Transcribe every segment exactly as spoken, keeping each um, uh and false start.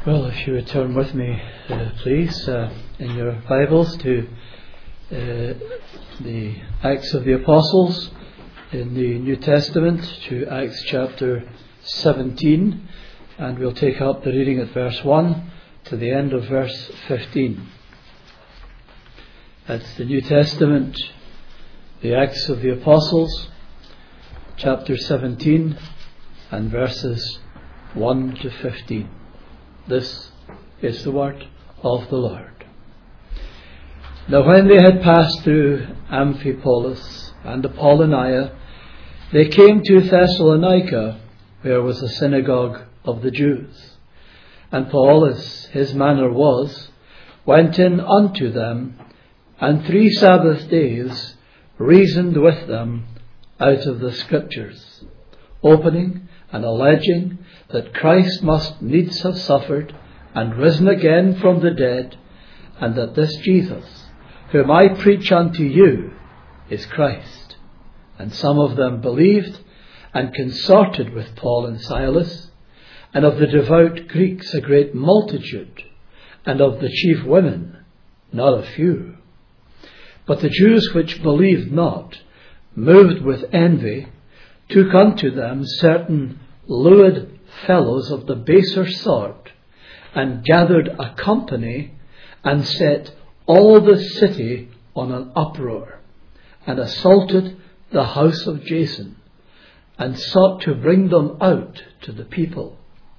Well, if you would turn with me, uh, please, uh, in your Bibles to uh, the Acts of the Apostles in the New Testament, to Acts chapter seventeen, and we'll take up the reading at verse one to the end of verse fifteen. That's the New Testament, the Acts of the Apostles, chapter seventeen, and verses one to fifteen. This is the word of the Lord. Now when they had passed through Amphipolis and Apollonia, they came to Thessalonica, where was a synagogue of the Jews. And Paul, as his manner was, went in unto them, and three Sabbath days reasoned with them out of the Scriptures, opening and alleging that Christ must needs have suffered and risen again from the dead, and that this Jesus, whom I preach unto you, is Christ. And some of them believed and consorted with Paul and Silas, and of the devout Greeks a great multitude, and of the chief women not a few. But the Jews which believed not, moved with envy, took unto them certain lewd fellows of the baser sort, and gathered a company, and set all the city on an uproar, and assaulted the house of Jason, and sought to bring them out to the people.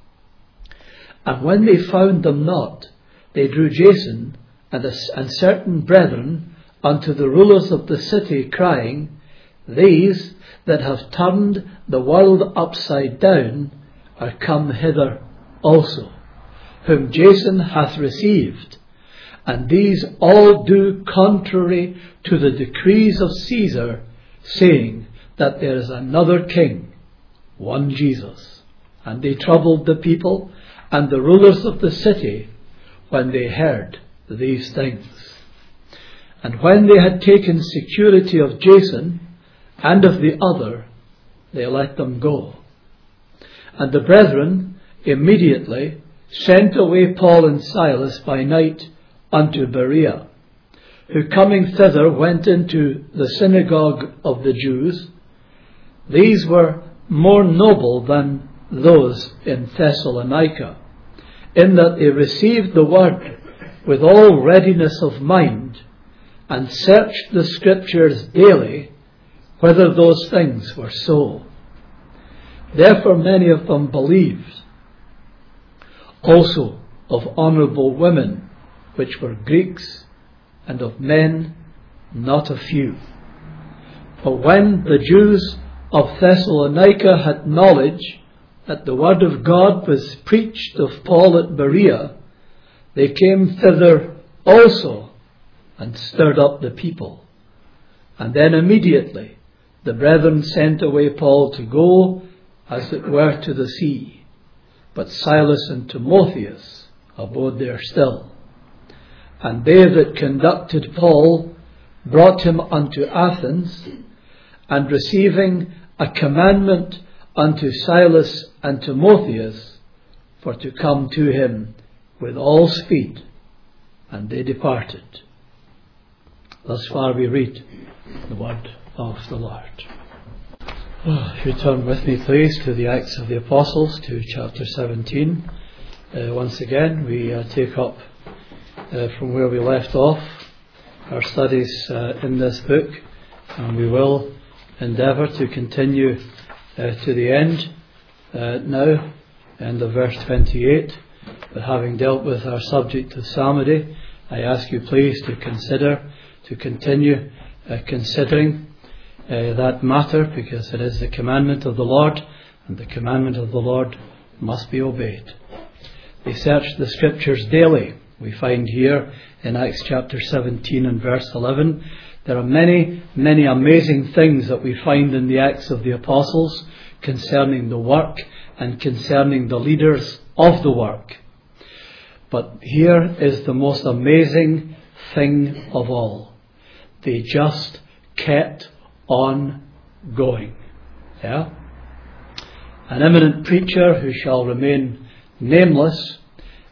And when they found them not, they drew Jason and, a, and certain brethren unto the rulers of the city, crying, These that have turned the world upside down are come hither also, whom Jason hath received, and these all do contrary to the decrees of Caesar, saying that there is another king, one Jesus. And they troubled the people and the rulers of the city when they heard these things. And when they had taken security of Jason and of the other, they let them go. And the brethren immediately sent away Paul and Silas by night unto Berea, who coming thither went into the synagogue of the Jews. These were more noble than those in Thessalonica, in that they received the word with all readiness of mind, and searched the Scriptures daily, whether those things were so. Therefore many of them believed, also of honourable women, which were Greeks, and of men not a few. But when the Jews of Thessalonica had knowledge that the word of God was preached of Paul at Berea, they came thither also, and stirred up the people. And then immediately the brethren sent away Paul to go, as it were, to the sea. But Silas and Timotheus abode there still. And they that conducted Paul brought him unto Athens, and receiving a commandment unto Silas and Timotheus for to come to him with all speed, and they departed. Thus far we read the word of the Lord. Oh, if you turn with me, please, to the Acts of the Apostles, to chapter seventeen. Uh, once again, we uh, take up uh, from where we left off our studies uh, in this book, and we will endeavour to continue uh, to the end uh, now, end of verse twenty-eight. But having dealt with our subject of psalmody, I ask you please to consider, to continue uh, considering Uh, that matter, because it is the commandment of the Lord, and the commandment of the Lord must be obeyed. They searched the Scriptures daily. We find here in Acts chapter seventeen and verse eleven, there are many, many amazing things that we find in the Acts of the Apostles concerning the work and concerning the leaders of the work. But here is the most amazing thing of all. They just kept on going. Yeah? An eminent preacher who shall remain nameless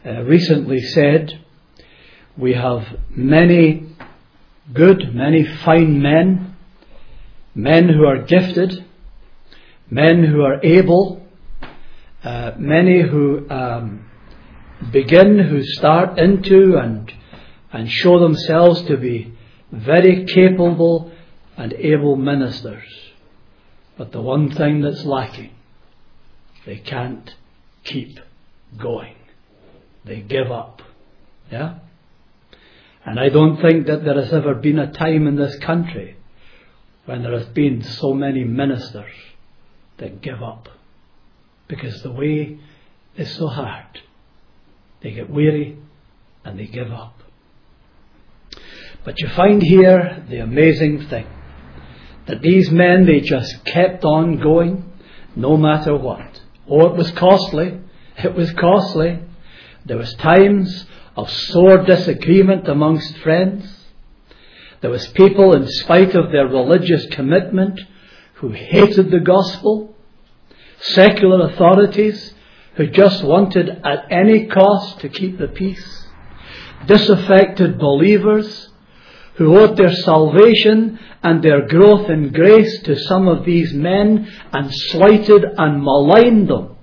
uh, recently said, we have many good, many fine men, men who are gifted, men who are able, uh, many who um, begin, who start into and and show themselves to be very capable and able ministers. But the one thing that's lacking, they can't keep going. They give up. Yeah? And I don't think that there has ever been a time in this country when there has been so many ministers that give up. Because the way is so hard. They get weary and they give up. But you find here the amazing thing. That these men, they just kept on going no matter what. Oh, it was costly. It was costly. There was times of sore disagreement amongst friends. There was people, in spite of their religious commitment, who hated the gospel. Secular authorities who just wanted at any cost to keep the peace. Disaffected believers who owed their salvation and their growth in grace to some of these men and slighted and maligned them.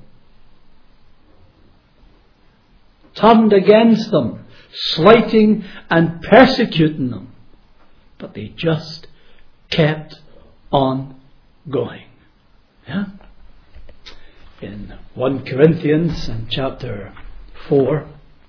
Turned against them, slighting and persecuting them. But they just kept on going. Yeah? In First Corinthians in chapter four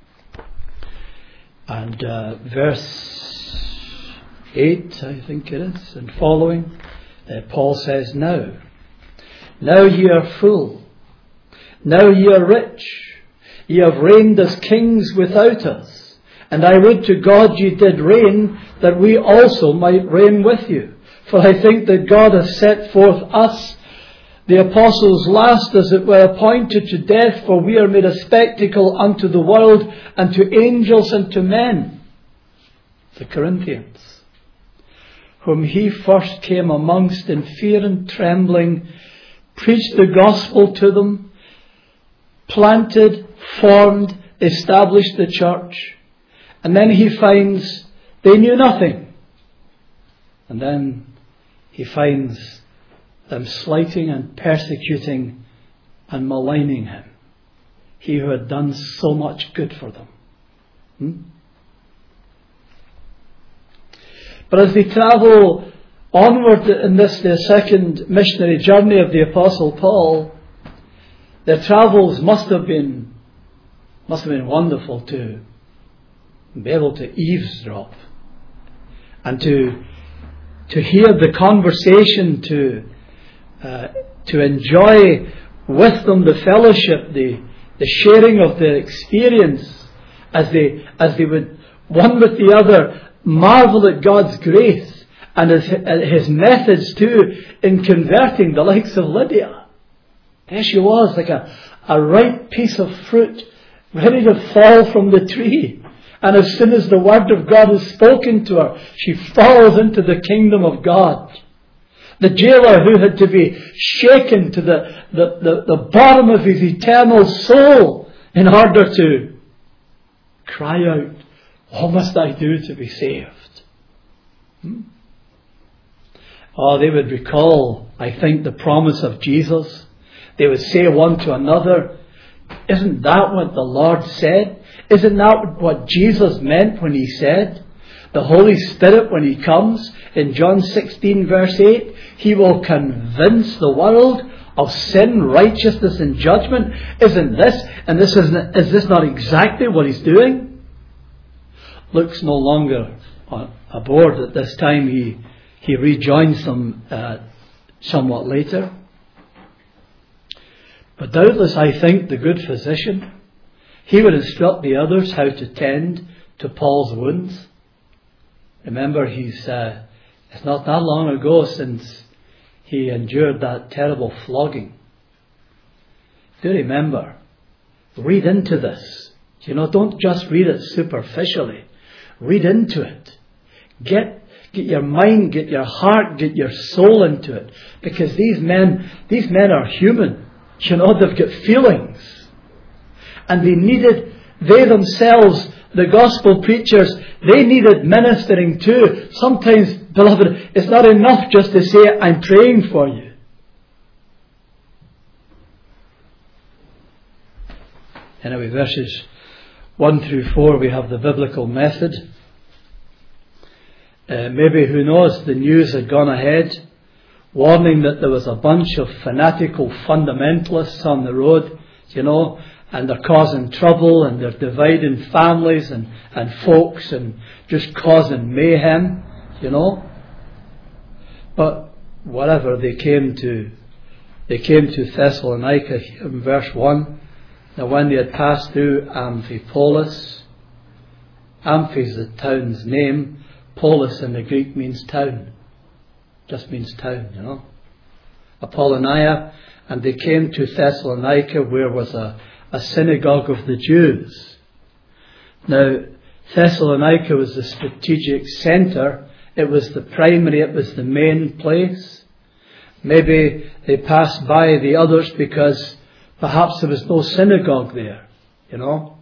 and uh, verse eight, I think it is, and following, uh, Paul says, Now, now ye are full, now ye are rich, ye have reigned as kings without us, and I would to God ye did reign, that we also might reign with you. For I think that God hath set forth us, the apostles last, as it were, appointed to death, for we are made a spectacle unto the world, and to angels, and to men. The Corinthians, whom he first came amongst in fear and trembling, preached the gospel to them, planted, formed, established the church, and then he finds they knew nothing. And then he finds them slighting and persecuting and maligning him. He who had done so much good for them. Hmm? But as they travel onward in this, their second missionary journey of the Apostle Paul, their travels must have been must have been wonderful to be able to eavesdrop and to to hear the conversation, to uh, to enjoy with them the fellowship, the the sharing of the experience, as they as they would one with the other marvel at God's grace and his, his methods too in converting the likes of Lydia. There she was, like a, a ripe piece of fruit, ready to fall from the tree. And as soon as the word of God is spoken to her, she falls into the kingdom of God. The jailer who had to be shaken to the, the, the, the bottom of his eternal soul in order to cry out, what must I do to be saved? Hmm? Oh, they would recall, I think, the promise of Jesus. They would say one to another, isn't that what the Lord said? Isn't that what Jesus meant when he said, the Holy Spirit, when he comes in John sixteen verse eight, he will convince the world of sin, righteousness and judgment? Isn't this, and this isn't, is this not exactly what he's doing? Luke's no longer on, aboard at this time. He, he rejoins them uh, somewhat later. But doubtless, I think, the good physician, he would instruct the others how to tend to Paul's wounds. Remember, he's uh, it's not that long ago since he endured that terrible flogging. Do remember, read into this. You know, don't just read it superficially. Read into it. Get get your mind, get your heart, get your soul into it. Because these men, these men are human. You know, they've got feelings. And they needed, They themselves, the gospel preachers, they needed ministering too. Sometimes, beloved, it's not enough just to say, I'm praying for you. Anyway, verses one through four, we have the biblical method. Uh, maybe, who knows, the news had gone ahead, warning that there was a bunch of fanatical fundamentalists on the road, you know, and they're causing trouble, and they're dividing families and, and folks, and just causing mayhem, you know. But whatever, they came to, they came to Thessalonica in verse one. Now when they had passed through Amphipolis, Amphi is the town's name, Polis in the Greek means town, just means town, you know. Apollonia, and they came to Thessalonica, where was a, a synagogue of the Jews. Now, Thessalonica was the strategic centre. It was the primary, it was the main place. Maybe they passed by the others because perhaps there was no synagogue there, you know.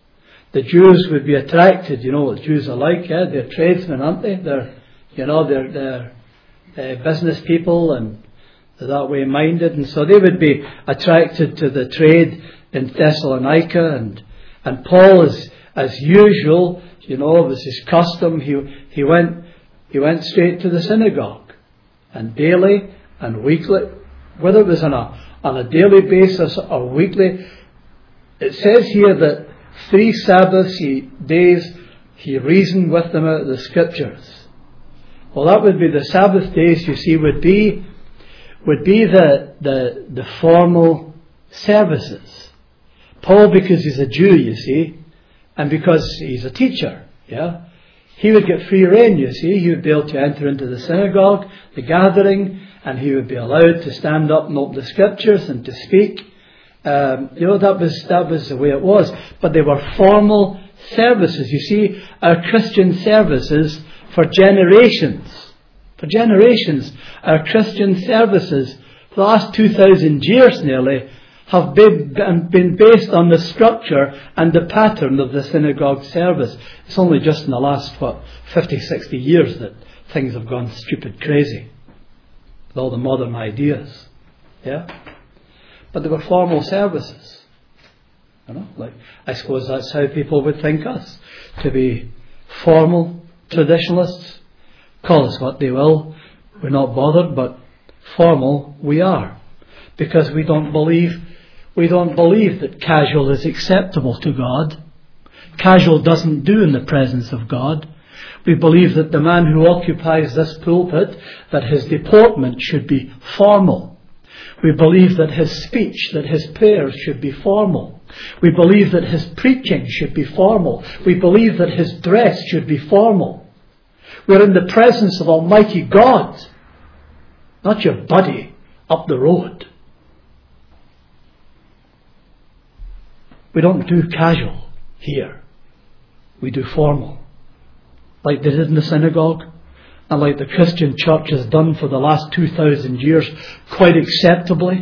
The Jews would be attracted, you know what Jews are like, yeah? They're tradesmen, aren't they? They're, you know, they're, they're uh, business people, and they're that way minded, and so they would be attracted to the trade in Thessalonica, and and Paul, as as usual, you know, it was his custom. He he went he went straight to the synagogue, and daily and weekly, whether it was on a on a daily basis or weekly. It says here that three Sabbaths he, days he reasoned with them out of the Scriptures. Well, that would be the Sabbath days. You see, would be would be the the the formal services. Paul, because he's a Jew, you see, and because he's a teacher, yeah, he would get free rein, you see. He would be able to enter into the synagogue, the gathering, and he would be allowed to stand up and open the Scriptures and to speak. Um, you know, that was that was the way it was. But they were formal services. You see, our Christian services for generations, for generations, our Christian services for the last two thousand years nearly have been, been based on the structure and the pattern of the synagogue service. It's only just in the last, what, fifty, sixty years that things have gone stupid crazy with all the modern ideas. Yeah? But they were formal services. You know, like, I suppose that's how people would think us, to be formal traditionalists. Call us what they will. We're not bothered, but formal we are. Because we don't believe we don't believe that casual is acceptable to God. Casual doesn't do in the presence of God. We believe that the man who occupies this pulpit, that his deportment should be formal. We believe that his speech, that his prayers should be formal. We believe that his preaching should be formal. We believe that his dress should be formal. We're in the presence of Almighty God, not your buddy up the road. We don't do casual here. We do formal. Like they did in the synagogue, and like the Christian church has done for the last two thousand years, quite acceptably.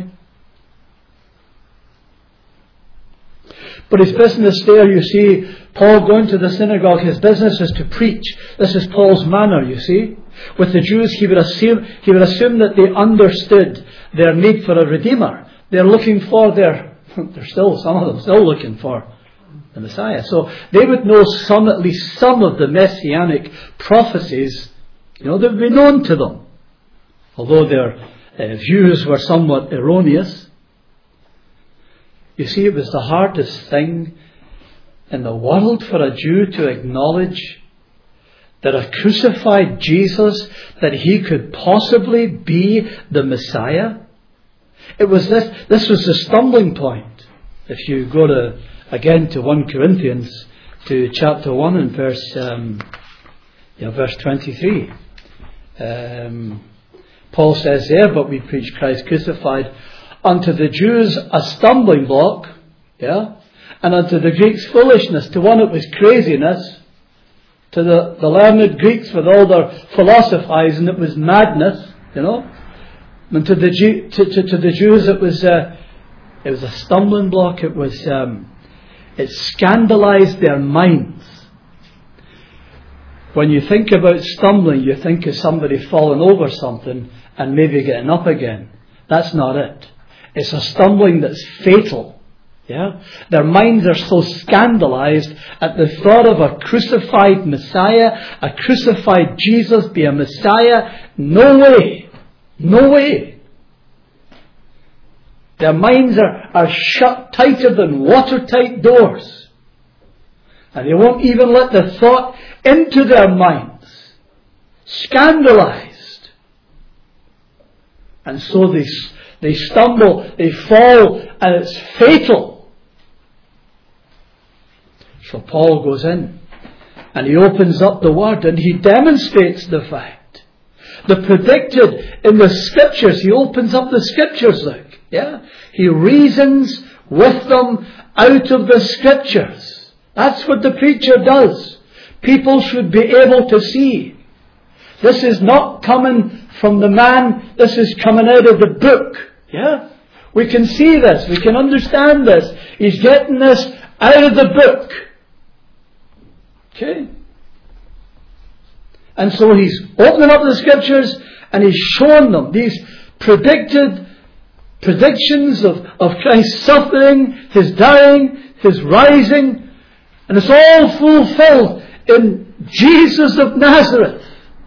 But his business there, you see, Paul going to the synagogue, his business is to preach. This is Paul's manner, you see. With the Jews, he would assume, he would assume that they understood their need for a Redeemer. They're looking for their, they're still, some of them still looking for the Messiah. So they would know some, at least some of the messianic prophecies, you know, that would be known to them. Although their uh, views were somewhat erroneous. You see, it was the hardest thing in the world for a Jew to acknowledge that a crucified Jesus, that he could possibly be the Messiah. It was this, this was the stumbling point. If you go to, again to First Corinthians, to chapter one and verse, um, yeah, verse twenty-three. Um, Paul says there, but we preach Christ crucified, unto the Jews a stumbling block, yeah, and unto the Greeks foolishness. To one it was craziness, to the, the learned Greeks with all their philosophizing it was madness, you know, and to the Jew, to, to, to the Jews it was uh, it was a stumbling block. It was um, It scandalized their minds. When you think about stumbling, you think of somebody falling over something and maybe getting up again. That's not it. It's a stumbling that's fatal. Yeah? Their minds are so scandalized at the thought of a crucified Messiah, a crucified Jesus be a Messiah. No way. No way. Their minds are, are shut tighter than watertight doors. And they won't even let the thought into their minds. Scandalized. And so they, they stumble, they fall, and it's fatal. So Paul goes in and he opens up the Word and he demonstrates the fact. The predicted in the Scriptures, he opens up the Scriptures, look. Yeah? He reasons with them out of the Scriptures. That's what the preacher does. People should be able to see. This is not coming from the man. This is coming out of the book. Yeah? We can see this. We can understand this. He's getting this out of the book. Okay? And so he's opening up the Scriptures and he's showing them these predicted predictions of, of Christ's suffering, His dying, His rising. And it's all fulfilled in Jesus of Nazareth.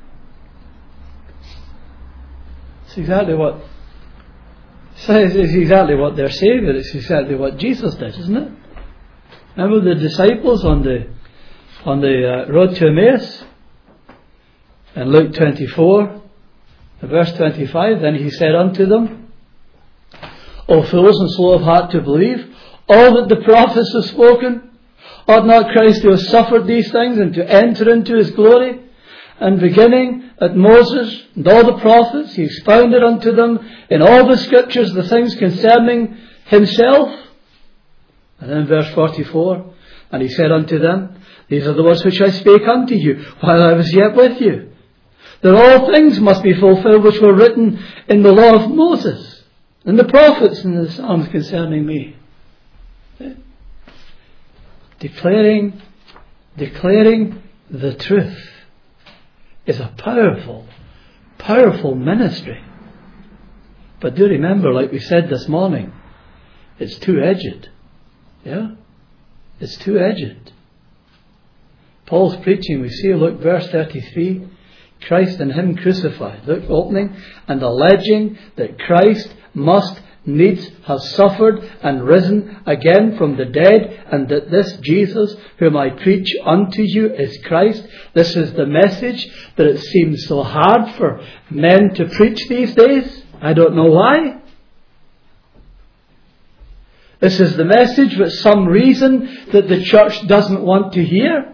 It's exactly what it's exactly what they're saying. It's exactly what Jesus did, isn't it? Remember the disciples on the on the uh, road to Emmaus? In Luke twenty-four, verse twenty-five, then he said unto them, O fools and slow of heart to believe all that the prophets have spoken. Ought not Christ to have suffered these things and to enter into His glory? And beginning at Moses and all the prophets, He expounded unto them in all the Scriptures the things concerning Himself. And then verse forty-four, and He said unto them, These are the words which I spake unto you while I was yet with you, that all things must be fulfilled which were written in the law of Moses and the prophets and the Psalms concerning me. Okay? Declaring, declaring the truth is a powerful, powerful ministry. But do remember, like we said this morning, it's two-edged. Yeah? It's two-edged. Paul's preaching, we see, look, verse thirty-three, Christ and Him crucified. Look, opening and alleging that Christ must needs have suffered and risen again from the dead, and that this Jesus whom I preach unto you is Christ. This is the message that it seems so hard for men to preach these days. I don't know why. This is the message for some reason that the church doesn't want to hear.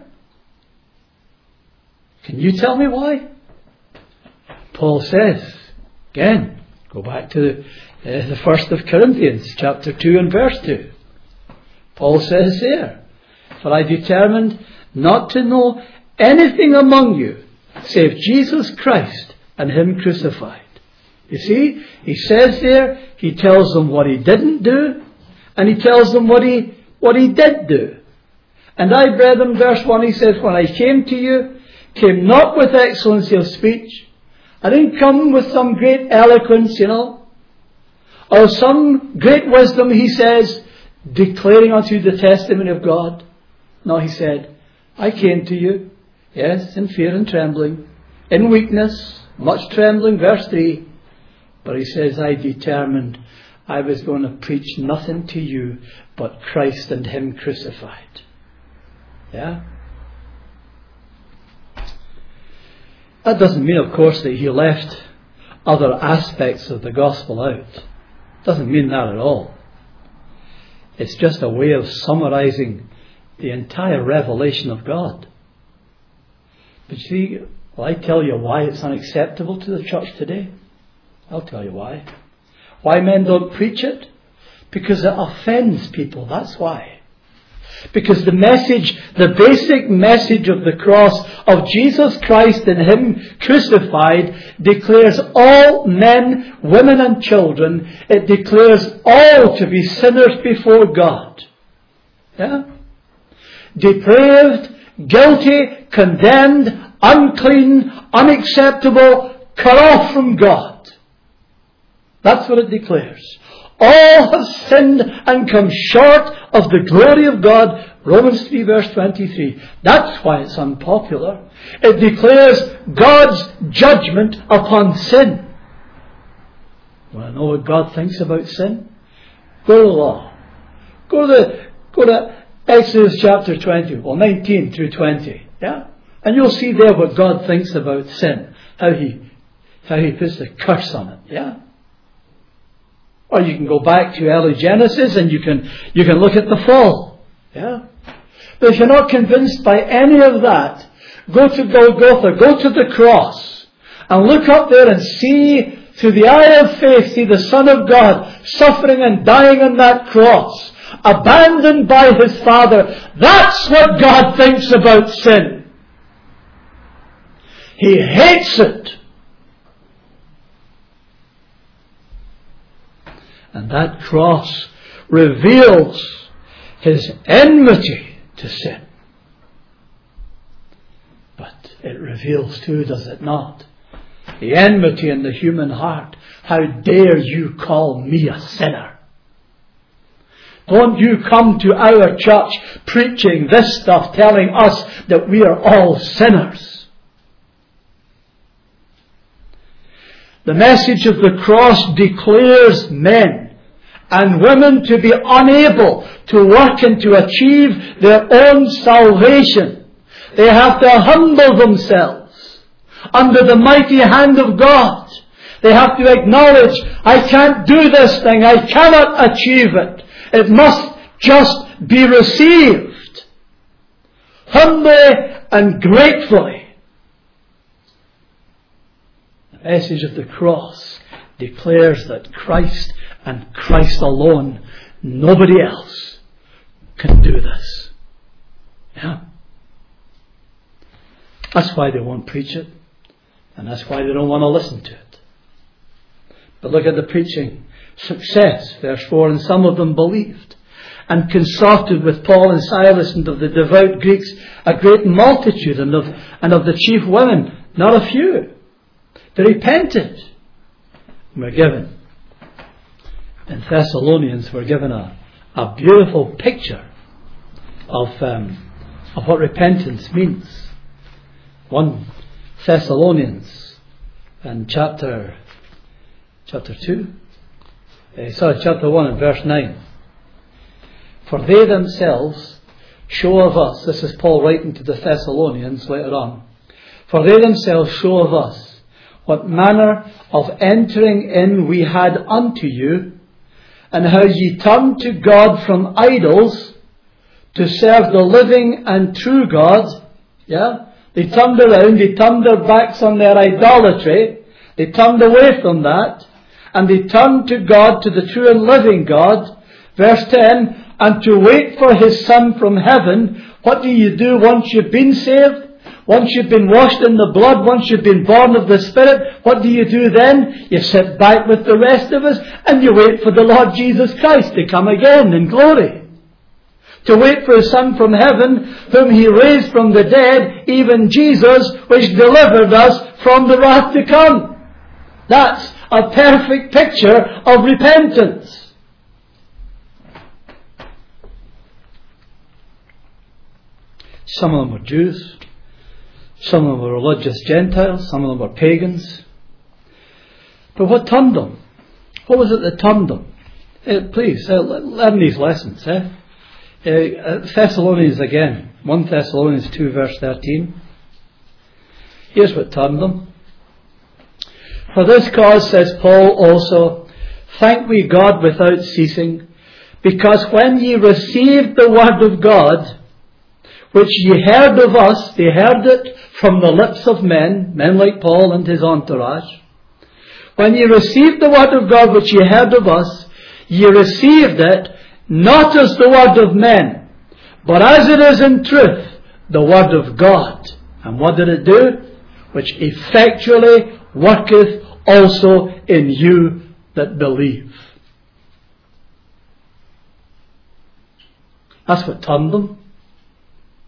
Can you tell me why? Paul says, again, go back to the Uh, the first of Corinthians, chapter two and verse two. Paul says there, For I determined not to know anything among you save Jesus Christ and Him crucified. You see, he says there, he tells them what he didn't do, and he tells them what he what he did do. And I, brethren, verse one, he says, When I came to you, came not with excellency of speech. I didn't come with some great eloquence, you know, or some great wisdom, he says, declaring unto you the testimony of God. No, he said, I came to you, yes, in fear and trembling, in weakness, much trembling, verse three. But he says, I determined I was going to preach nothing to you but Christ and Him crucified. Yeah? That doesn't mean, of course, that he left other aspects of the gospel out. Doesn't mean that at all. It's just a way of summarizing the entire revelation of God. But you see, will I tell you why it's unacceptable to the church today? I'll tell you why. Why men don't preach it? Because it offends people, that's why. Because the message, the basic message of the cross of Jesus Christ and Him crucified declares all men, women and children, it declares all to be sinners before God. Yeah? depraved, guilty, condemned, unclean, unacceptable, cut off from God. That's what it declares. All have sinned and come short of the glory of God. Romans three verse twenty-three. That's why it's unpopular. It declares God's judgment upon sin. Want to know what God thinks about sin? Go to the law. Go to the, go to Exodus chapter twenty, well nineteen through twenty. Yeah? And you'll see there what God thinks about sin. How he, how he puts the curse on it. Yeah? Or you can go back to early Genesis and you can, you can look at the fall. Yeah? But if you're not convinced by any of that, go to Golgotha, go to the cross, and look up there and see, through the eye of faith, see the Son of God suffering and dying on that cross, abandoned by His Father. That's what God thinks about sin. He hates it. And that cross reveals His enmity to sin. But it reveals too, does it not, the enmity in the human heart. How dare you call me a sinner? Don't you come to our church preaching this stuff, telling us that we are all sinners. The message of the cross declares men and women to be unable to work and to achieve their own salvation. They have to humble themselves under the mighty hand of God. They have to acknowledge, I can't do this thing, I cannot achieve it. It must just be received humbly and gratefully. The message of the cross declares that Christ and Christ alone, nobody else, can do this. Yeah. That's why they won't preach it, and that's why they don't want to listen to it. But look at the preaching success, verse four, and some of them believed, and consorted with Paul and Silas and of the devout Greeks a great multitude, and of, and of the chief women, not a few. They repented. And we're given, in Thessalonians, we're given a, a beautiful picture of, um, of what repentance means. First Thessalonians and chapter chapter two, uh, sorry, chapter one and verse nine. For they themselves show of us, this is Paul writing to the Thessalonians later on, for they themselves show of us what manner of entering in we had unto you, and how ye turned to God from idols to serve the living and true God. Yeah? They turned around, they turned their backs on their idolatry, they turned away from that, and they turned to God, to the true and living God. Verse ten, and to wait for His Son from heaven. What do you do once you've been saved? Once you've been washed in the blood, once you've been born of the Spirit, what do you do then? You sit back with the rest of us and you wait for the Lord Jesus Christ to come again in glory. To wait for His Son from heaven, whom He raised from the dead, even Jesus, which delivered us from the wrath to come. That's a perfect picture of repentance. Some of them were Jews. Some of them were religious Gentiles. Some of them were pagans. But what turned them? What was it that turned them? Uh, please, uh, learn these lessons. Eh? Uh, Thessalonians again. First Thessalonians two verse thirteen. Here's what turned them. For this cause, says Paul also, thank we God without ceasing, because when ye received the word of God, which ye heard of us, they heard it from the lips of men, men like Paul and his entourage. When ye received the word of God which ye heard of us, ye received it not as the word of men, but as it is in truth, the word of God. And what did it do? Which effectually worketh also in you that believe. That's what turned them.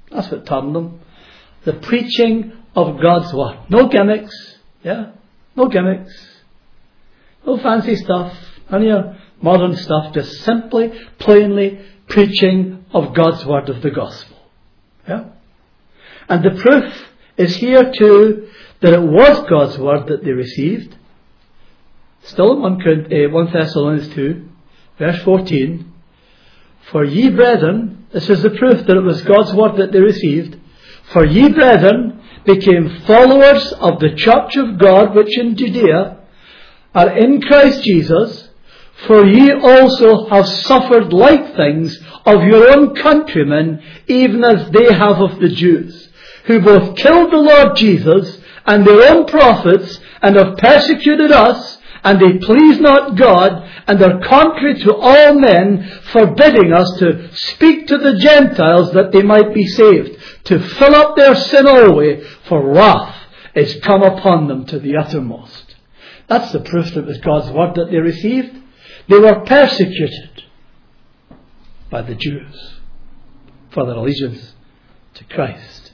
That's what turned them. The preaching of God's Word. No gimmicks. Yeah? No gimmicks. No fancy stuff. None of your modern stuff. Just simply, plainly preaching of God's Word of the Gospel. Yeah? And the proof is here too that it was God's Word that they received. Still in First Thessalonians two, verse fourteen. For ye brethren, this is the proof that it was God's Word that they received. For ye brethren became followers of the church of God which in Judea are in Christ Jesus. For ye also have suffered like things of your own countrymen, even as they have of the Jews, who both killed the Lord Jesus and their own prophets, and have persecuted us, and they please not God, and are contrary to all men, forbidding us to speak to the Gentiles that they might be saved, to fill up their sin always, for wrath is come upon them to the uttermost. That's the proof that it was God's Word that they received. They were persecuted by the Jews for their allegiance to Christ.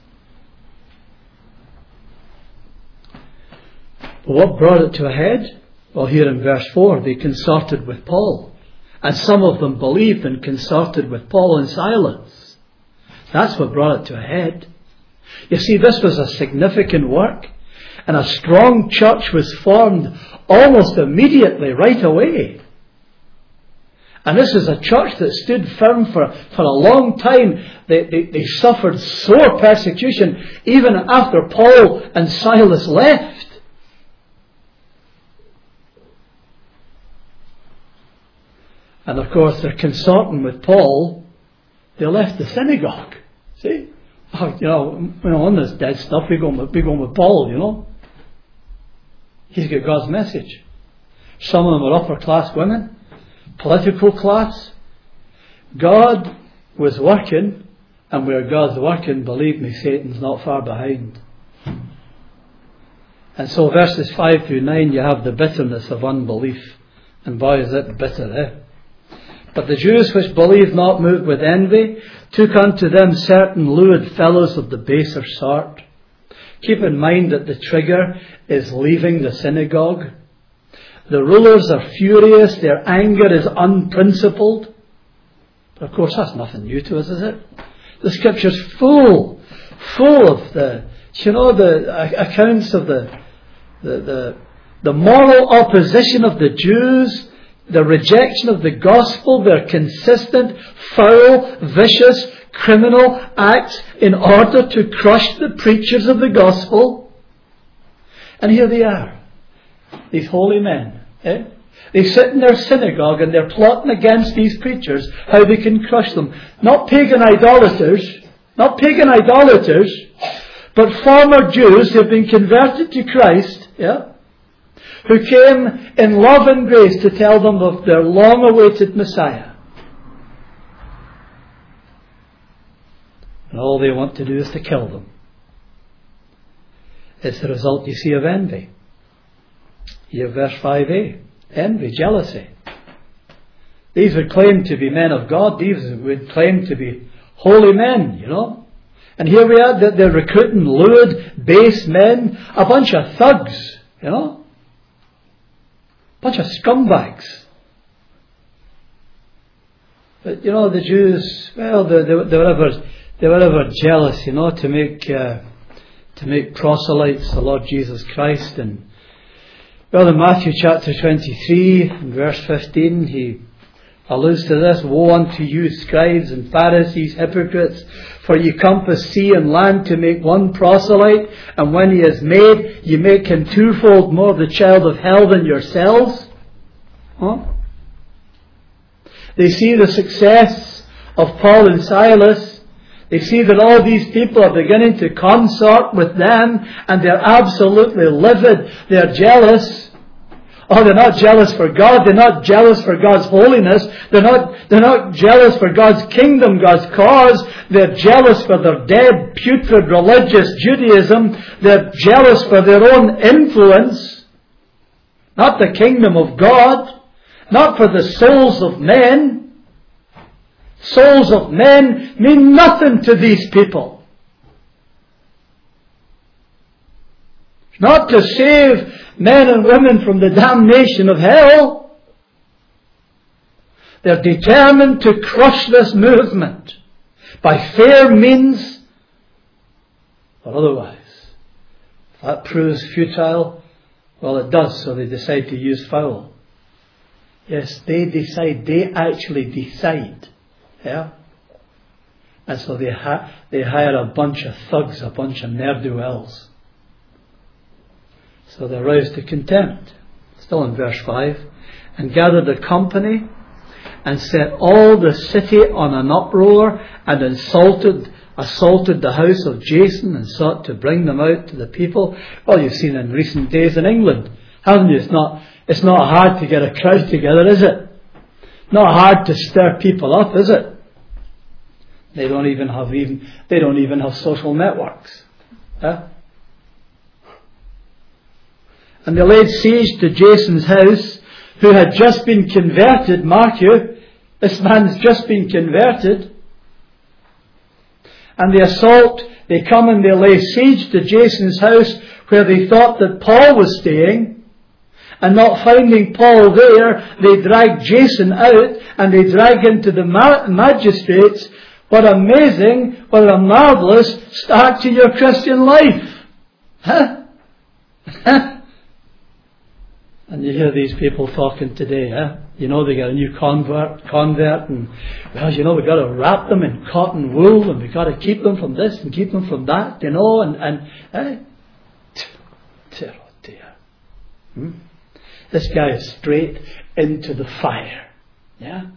But what brought it to a head? Well, here in verse four, they consorted with Paul. And some of them believed and consorted with Paul and Silas. That's what brought it to a head. You see, this was a significant work. And a strong church was formed almost immediately, right away. And this is a church that stood firm for, for a long time. They, they, they suffered sore persecution even after Paul and Silas left. And of course, they're consorting with Paul. They left the synagogue. See? Oh, you know, you know, on this dead stuff, we're going with, we're going with Paul, you know. He's got God's message. Some of them are upper class women. Political class. God was working, and where God's working, believe me, Satan's not far behind. And so verses five through nine, you have the bitterness of unbelief. And boy, is it bitter, eh? But the Jews which believed not, moved with envy, took unto them certain lewd fellows of the baser sort. Keep in mind that the trigger is leaving the synagogue. The rulers are furious. Their anger is unprincipled. But of course, that's nothing new to us, is it? The Scripture's full, full of the, you know, the accounts of the, the, the, the moral opposition of the Jews, the rejection of the gospel, their consistent, foul, vicious, criminal acts in order to crush the preachers of the gospel. And here they are, these holy men. Eh? They sit in their synagogue and they're plotting against these preachers, how they can crush them. Not pagan idolaters, not pagan idolaters, but former Jews who have been converted to Christ, yeah, who came in love and grace to tell them of their long-awaited Messiah. And all they want to do is to kill them. It's the result, you see, of envy. You have verse five a. Envy, jealousy. These would claim to be men of God. These would claim to be holy men, you know. And here we are, that they're recruiting lewd, base men, a bunch of thugs, you know. A bunch of scumbags. But, you know, the Jews, well, they, they, they were ever, they were ever jealous, you know, to make, uh, to make proselytes the Lord Jesus Christ. And, well, in Matthew chapter twenty-three, and verse fifteen, he alludes to this: Woe unto you, scribes and Pharisees, hypocrites, for ye compass sea and land to make one proselyte, and when he is made, ye make him twofold more the child of hell than yourselves. Huh? They see the success of Paul and Silas. They see that all these people are beginning to consort with them, and they're absolutely livid. They're jealous. Oh, they're not jealous for God. They're not jealous for God's holiness. They're not, they're not jealous for God's kingdom, God's cause. They're jealous for their dead, putrid religious Judaism. They're jealous for their own influence. Not the kingdom of God. Not for the souls of men. Souls of men mean nothing to these people. Not to save men and women from the damnation of hell. They're determined to crush this movement by fair means or otherwise. If that proves futile, well, it does, so they decide to use foul. Yes, they decide, they actually decide. Yeah? And so they, ha- they hire a bunch of thugs, a bunch of ne'er-do-wells. So they're roused to contempt. Still in verse five. And gathered a company and set all the city on an uproar and insulted, assaulted the house of Jason and sought to bring them out to the people. Well, you've seen in recent days in England, haven't you? It's not, it's not hard to get a crowd together, is it? Not hard to stir people up, is it? They don't even have even, they don't even have social networks. Huh? And they laid siege to Jason's house, who had just been converted. Mark you, this man's just been converted. And they assault, they come and they lay siege to Jason's house, where they thought that Paul was staying. And not finding Paul there, they drag Jason out and they drag him to the ma- magistrates. What amazing, what a marvellous start to your Christian life. Huh? And you hear these people talking today, huh? You know, they got a new convert, convert, and, well, you know, we've got to wrap them in cotton wool, and we've got to keep them from this and keep them from that, you know, and, and, eh? Dear, oh dear. Hmm? This guy is straight into the fire. Yeah?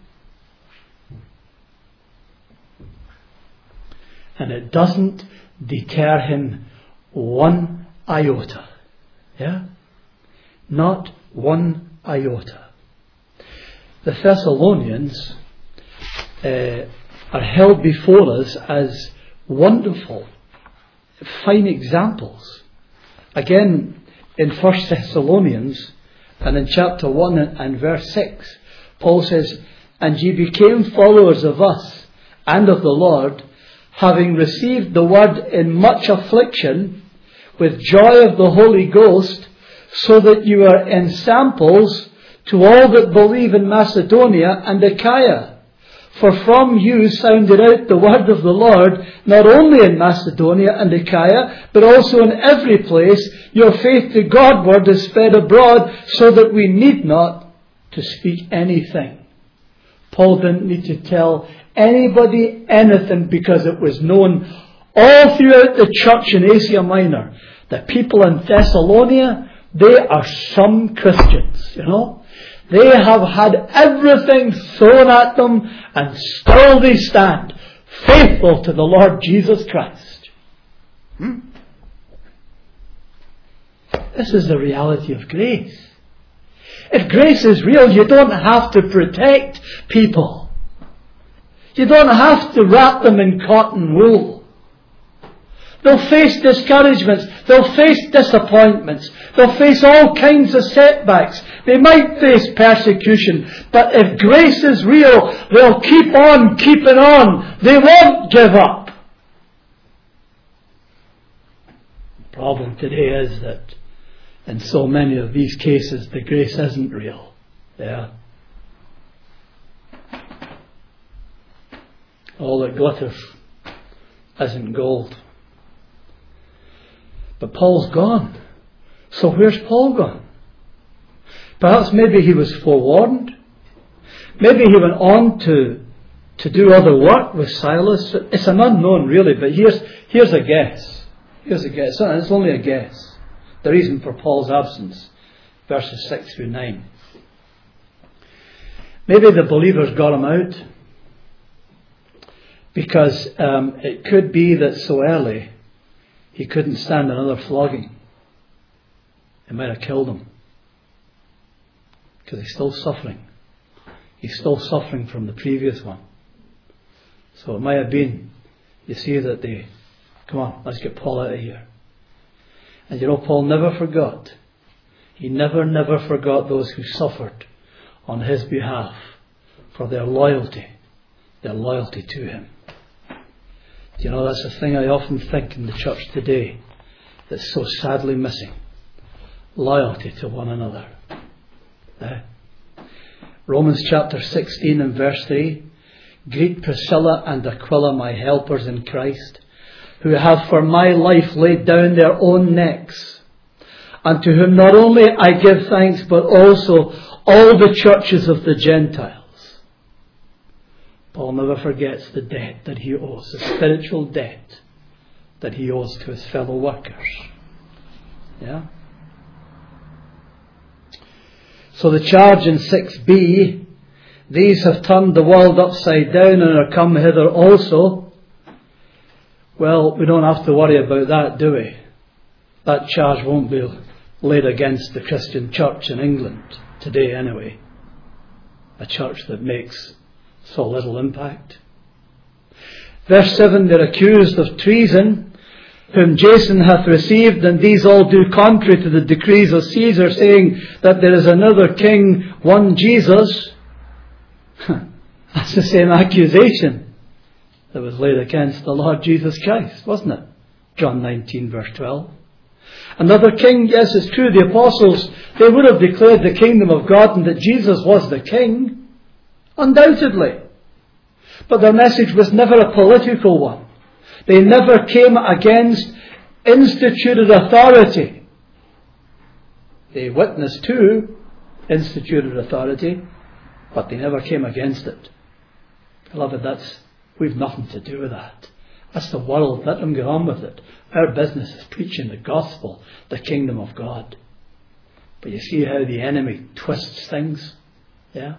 And it doesn't deter him one iota. Yeah? Not one iota. The Thessalonians uh, are held before us as wonderful, fine examples. Again, in First Thessalonians, and in chapter one and verse six, Paul says, "And ye became followers of us and of the Lord, having received the word in much affliction, with joy of the Holy Ghost, so that you are ensamples to all that believe in Macedonia and Achaia. For from you sounded out the word of the Lord, not only in Macedonia and Achaia, but also in every place. Your faith to Godward is spread abroad, so that we need not to speak anything." Paul didn't need to tell anybody anything, because it was known all throughout the church in Asia Minor. The people in Thessalonica, they are some Christians, you know. They have had everything thrown at them, and still they stand faithful to the Lord Jesus Christ. Hmm? This is the reality of grace. If grace is real, you don't have to protect people. You don't have to wrap them in cotton wool. They'll face discouragements. They'll face disappointments. They'll face all kinds of setbacks. They might face persecution. But if grace is real, they'll keep on keeping on. They won't give up. The problem today is that in so many of these cases, the grace isn't real. Yeah. All that glitters isn't gold. But Paul's gone. So where's Paul gone? Perhaps maybe he was forewarned. Maybe he went on to to do other work with Silas. It's an unknown really, but here's here's a guess. Here's a guess. It's only a guess. The reason for Paul's absence. Verses six through nine. Maybe the believers got him out, because um, it could be that so early he couldn't stand another flogging. It might have killed him. Because he's still suffering. He's still suffering from the previous one. So it might have been, you see, that they, come on, let's get Paul out of here. And you know, Paul never forgot. He never, never forgot those who suffered on his behalf for their loyalty. Their loyalty to him. You know, that's a thing I often think in the church today that's so sadly missing. loyalty to one another. Eh? Romans chapter sixteen and verse three. Greet Priscilla and Aquila, my helpers in Christ, who have for my life laid down their own necks, and to whom not only I give thanks, but also all the churches of the Gentiles. Paul never forgets the debt that he owes, the spiritual debt that he owes to his fellow workers. Yeah? So the charge in six b, these have turned the world upside down and are come hither also. Well, we don't have to worry about that, do we? That charge won't be laid against the Christian church in England today anyway. A church that makes so little impact. Verse seven, they're accused of treason, whom Jason hath received, and these all do contrary to the decrees of Caesar, saying that there is another king, one Jesus. That's the same accusation that was laid against the Lord Jesus Christ, wasn't it? John nineteen verse twelve. Another king, yes, it's true, the apostles, they would have declared the kingdom of God and that Jesus was the king, undoubtedly. But their message was never a political one. They never came against instituted authority. They witnessed to instituted authority, but they never came against it. Beloved, that's, we've nothing to do with that. That's the world. Let them get on with it. Our business is preaching the gospel, the kingdom of God. But you see how the enemy twists things? Yeah?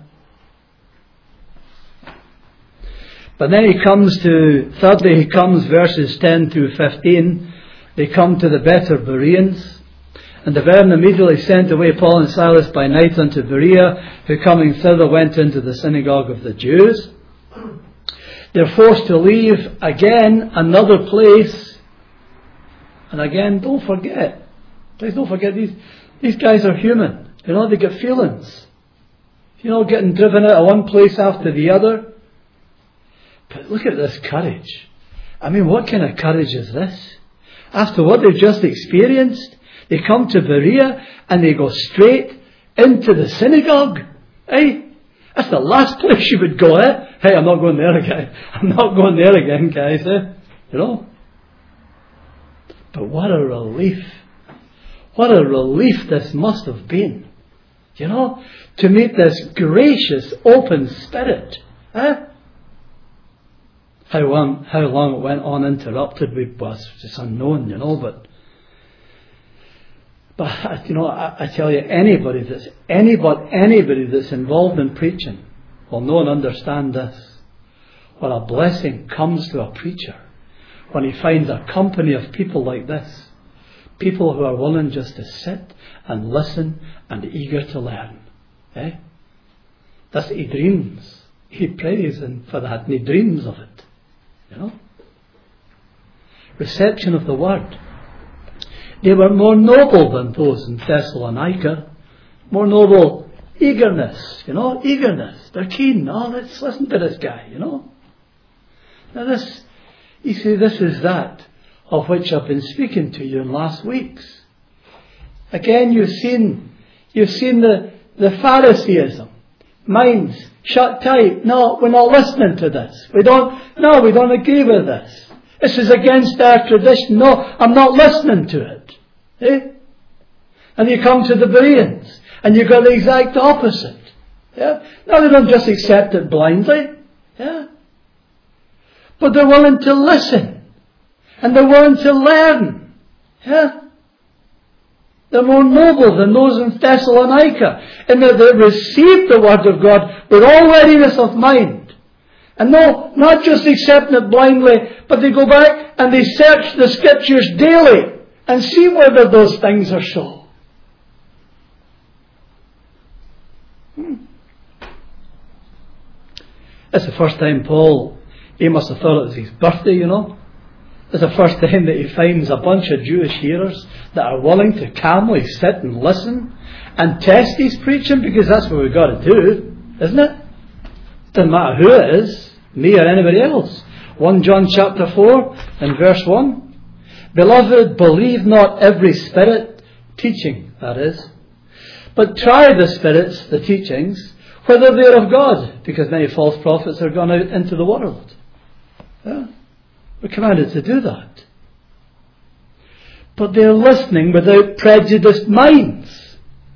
But then he comes to, thirdly, he comes verses ten through fifteen. They come to the better Bereans. And the brethren immediately sent away Paul and Silas by night unto Berea, who coming thither went into the synagogue of the Jews. They're forced to leave again another place. And again, don't forget, please don't forget, these, these guys are human. You know, they get feelings. You know, getting driven out of one place after the other. But look at this courage. I mean, what kind of courage is this? After what they've just experienced, they come to Berea and they go straight into the synagogue. Hey, that's the last place you would go, eh? Hey, I'm not going there again. I'm not going there again, guys, eh? You know? But what a relief. What a relief this must have been. You know? To meet this gracious, open spirit. Eh? How long, how long it went on interrupted was just unknown, you know, but But, you know, I, I tell you, anybody that's, anybody, anybody that's involved in preaching will know and understand this. What a blessing comes to a preacher when he finds a company of people like this. People who are willing just to sit and listen and eager to learn. Eh? That's what he dreams. He prays for that and he dreams of it. You know? Reception of the word. They were more noble than those in Thessalonica. More noble eagerness, you know, eagerness. They're keen. Oh, let's listen to this guy, you know. Now this, you see, this is that of which I've been speaking to you in last weeks. Again, you've seen, you've seen the, the Phariseeism. Minds shut tight. No, we're not listening to this. We don't, no, we don't agree with this. This is against our tradition. No, I'm not listening to it. Eh? And you come to the Bereans, and you've got the exact opposite. Yeah? Now they don't just accept it blindly. Yeah? But they're willing to listen. And they're willing to learn. Yeah? They're more noble than those in Thessalonica, in that they received the word of God with all readiness of mind. And no, not just accepting it blindly, but they go back and they search the scriptures daily and see whether those things are so. Hmm. That's the first time Paul, he must have thought it was his birthday, you know. It's the first time that he finds a bunch of Jewish hearers that are willing to calmly sit and listen and test his preaching, because that's what we've got to do, isn't it? Doesn't matter who it is, me or anybody else. First John chapter four and verse one. Beloved, believe not every spirit teaching that is. But try the spirits, the teachings, whether they are of God, because many false prophets are gone out into the world. Yeah? We're commanded to do that. But they're listening without prejudiced minds.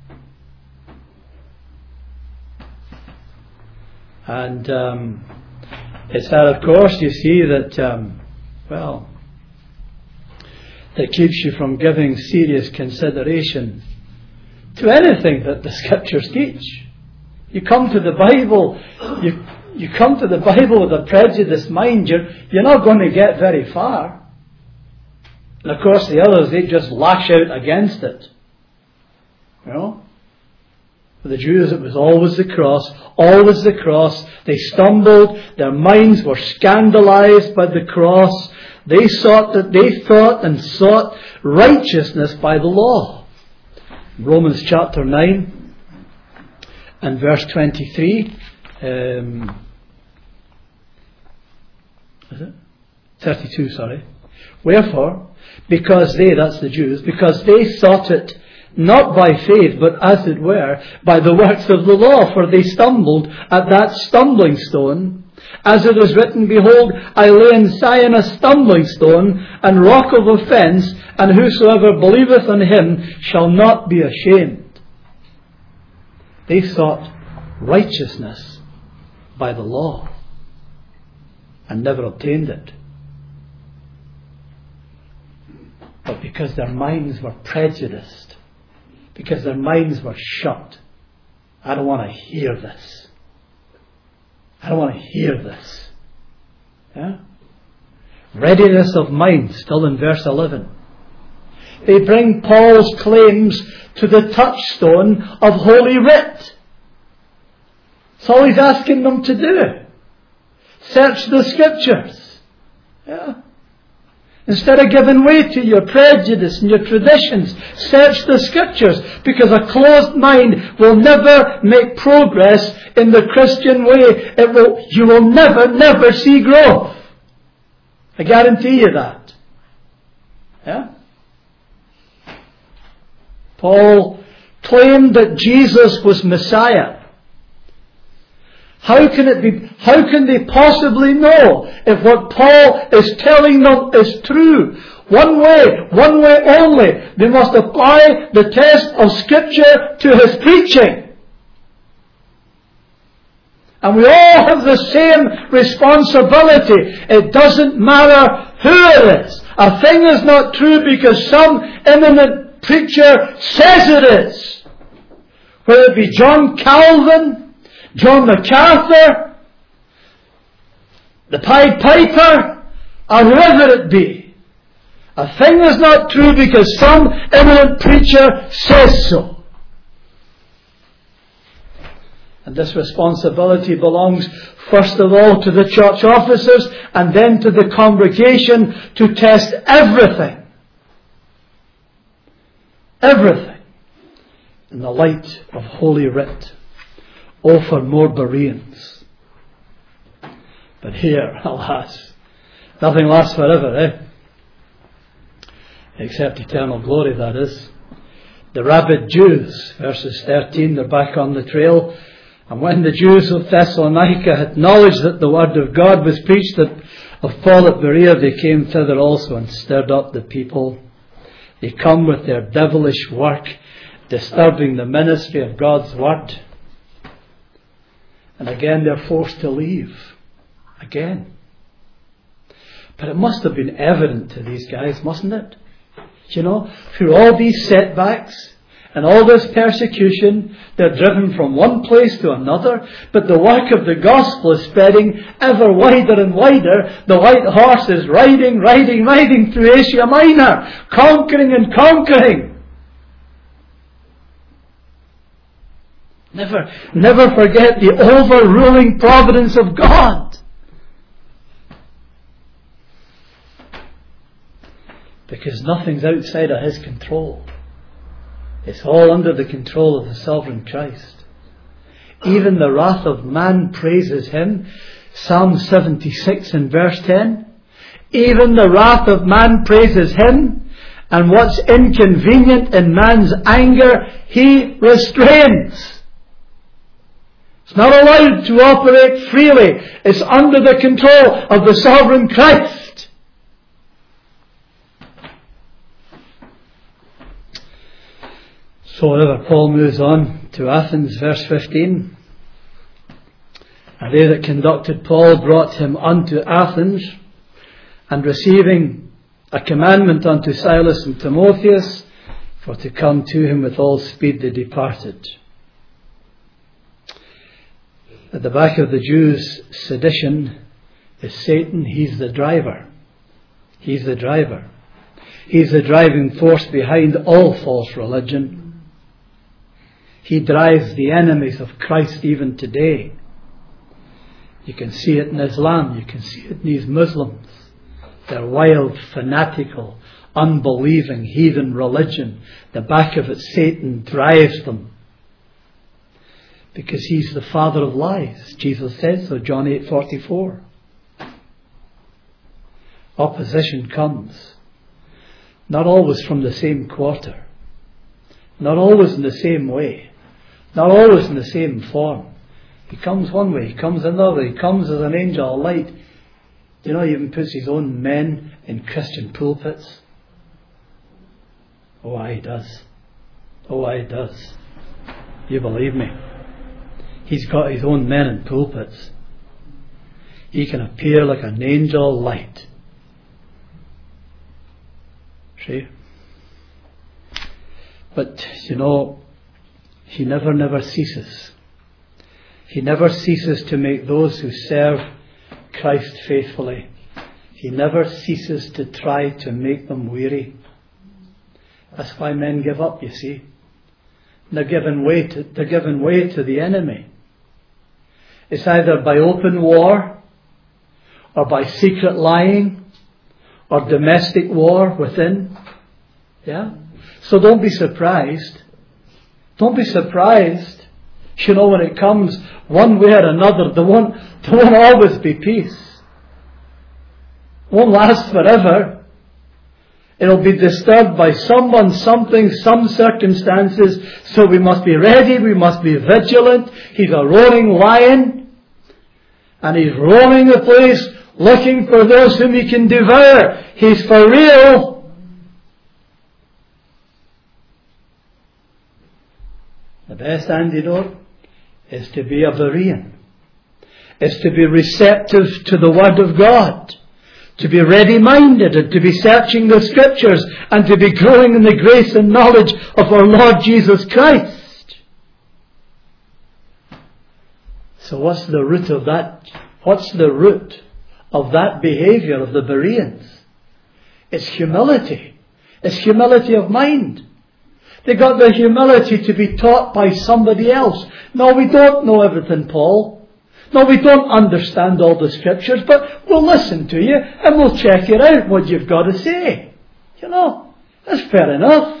And um, it's that, of course, you see that, um, well, that keeps you from giving serious consideration to anything that the Scriptures teach. You come to the Bible, you you come to the Bible with a prejudiced mind, you're, you're not going to get very far. And of course the others, they just lash out against it. You know? For the Jews it was always the cross, always the cross. They stumbled, their minds were scandalized by the cross. They sought that they thought and sought righteousness by the law. Romans chapter nine and verse twenty-three. Um, is it? thirty-two, sorry. Wherefore, because they, that's the Jews, because they sought it not by faith, but as it were, by the works of the law, for they stumbled at that stumbling stone. As it is written, behold, I lay in Zion a stumbling stone, and rock of offence, and whosoever believeth on him shall not be ashamed. They sought righteousness by the law, and never obtained it. But because their minds were prejudiced, because their minds were shut, I don't want to hear this. I don't want to hear this. Yeah? Readiness of mind, still in verse eleven. They bring Paul's claims to the touchstone of Holy Writ. That's all he's asking them to do. Search the Scriptures. Yeah? Instead of giving way to your prejudice and your traditions, search the Scriptures, because a closed mind will never make progress in the Christian way. It will, you will never, never see growth. I guarantee you that. Yeah? Paul claimed that Jesus was Messiah. How can it be, how can they possibly know if what Paul is telling them is true? One way, one way only. They must apply the test of Scripture to his preaching. And we all have the same responsibility. It doesn't matter who it is. A thing is not true because some eminent preacher says it is. Whether it be John Calvin, John MacArthur, the Pied Piper, or whoever it be. A thing is not true because some eminent preacher says so. And this responsibility belongs first of all to the church officers and then to the congregation to test everything. Everything in the light of Holy Writ. Oh, for more Bereans. But here, alas, nothing lasts forever, eh? Except eternal glory, that is. The rabid Jews, verses thirteen, they're back on the trail. And when the Jews of Thessalonica had knowledge that the word of God was preached of Paul at Berea, they came thither also and stirred up the people. They come with their devilish work, disturbing the ministry of God's word. And again they're forced to leave. Again. But it must have been evident to these guys, mustn't it? You know, through all these setbacks and all this persecution, they're driven from one place to another, but the work of the gospel is spreading ever wider and wider. The white horse is riding, riding, riding through Asia Minor, conquering and conquering. Never, never forget the overruling providence of God. Because nothing's outside of His control. It's all under the control of the sovereign Christ. Even the wrath of man praises Him. Psalm seventy-six and verse ten. Even the wrath of man praises Him, And what's inconvenient in man's anger, he restrains. It's not allowed to operate freely. It's under the control of the sovereign Christ. So whenever Paul moves on to Athens, verse fifteen, and they that conducted Paul brought him unto Athens, and receiving a commandment unto Silas and Timotheus for to come to him with all speed, they departed. At the back of the Jews' sedition is Satan. He's the driver. He's the driver. He's the driving force behind all false religion. He drives the enemies of Christ even today. You can see it in Islam. You can see it in these Muslims. Their wild, fanatical, unbelieving, heathen religion. The back of it, Satan drives them. Because he's the father of lies. Jesus says so, John eight forty-four. Opposition comes. Not always from the same quarter. Not always in the same way. Not always in the same form. He comes one way, he comes another. He comes as an angel of light. Do you know he even puts his own men in Christian pulpits? Oh, aye, he does. Oh, aye, he does. You believe me. He's got his own men in pulpits. He can appear like an angel of light. See? But, you know, he never, never ceases. He never ceases to make those who serve Christ faithfully. He never ceases to try to make them weary. That's why men give up, you see. They're giving way to, they're giving way to the enemy. It's either by open war, or by secret lying, or domestic war within. Yeah? So don't be surprised. Don't be surprised. You know, when it comes one way or another, there won't, there won't always be peace. It won't last forever. It'll be disturbed by someone, something, some circumstances. So we must be ready. We must be vigilant. He's a roaring lion. And he's roaming the place looking for those whom he can devour. He's for real. The best antidote is to be a Berean. Is to be receptive to the Word of God. To be ready-minded and to be searching the Scriptures and to be growing in the grace and knowledge of our Lord Jesus Christ. So what's the root of that? What's the root of that behavior of the Bereans? It's humility. It's humility of mind. They got the humility to be taught by somebody else. No, we don't know everything, Paul. No, we don't understand all the Scriptures, but we'll listen to you and we'll check it out, what you've got to say. You know, that's fair enough.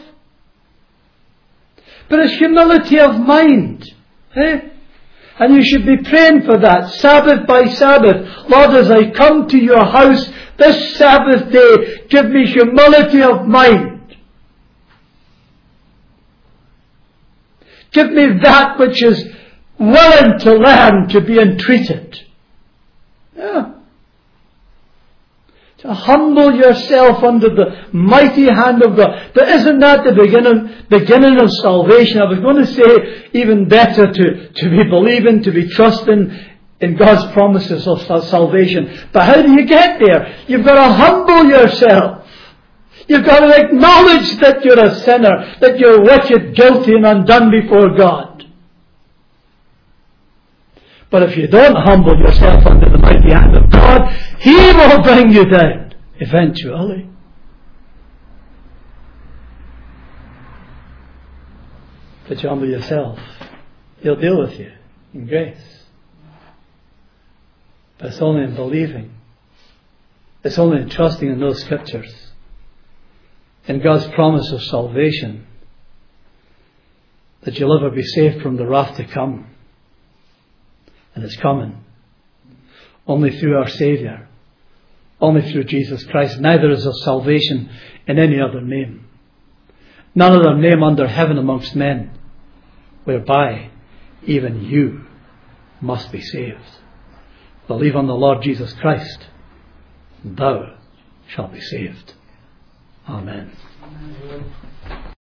But it's humility of mind. Eh? And you should be praying for that, Sabbath by Sabbath. Lord, as I come to your house this Sabbath day, give me humility of mind. Give me that which is willing to learn to be entreated. Yeah. To humble yourself under the mighty hand of God. But isn't that the beginning, beginning of salvation? I was going to say even better to, to be believing, to be trusting in God's promises of salvation. But how do you get there? You've got to humble yourself. You've got to acknowledge that you're a sinner, that you're wicked, guilty and undone before God. But if you don't humble yourself under the mighty hand of God, He will bring you down eventually. But you humble yourself, He'll deal with you in grace. But it's only in believing. It's only in trusting in those Scriptures, in God's promise of salvation, that you'll ever be saved from the wrath to come. And it's coming. Only through our Saviour. only through Jesus Christ. Neither is there salvation in any other name. None other name under heaven amongst men, whereby even you must be saved. Believe on the Lord Jesus Christ, and thou shalt be saved. Amen.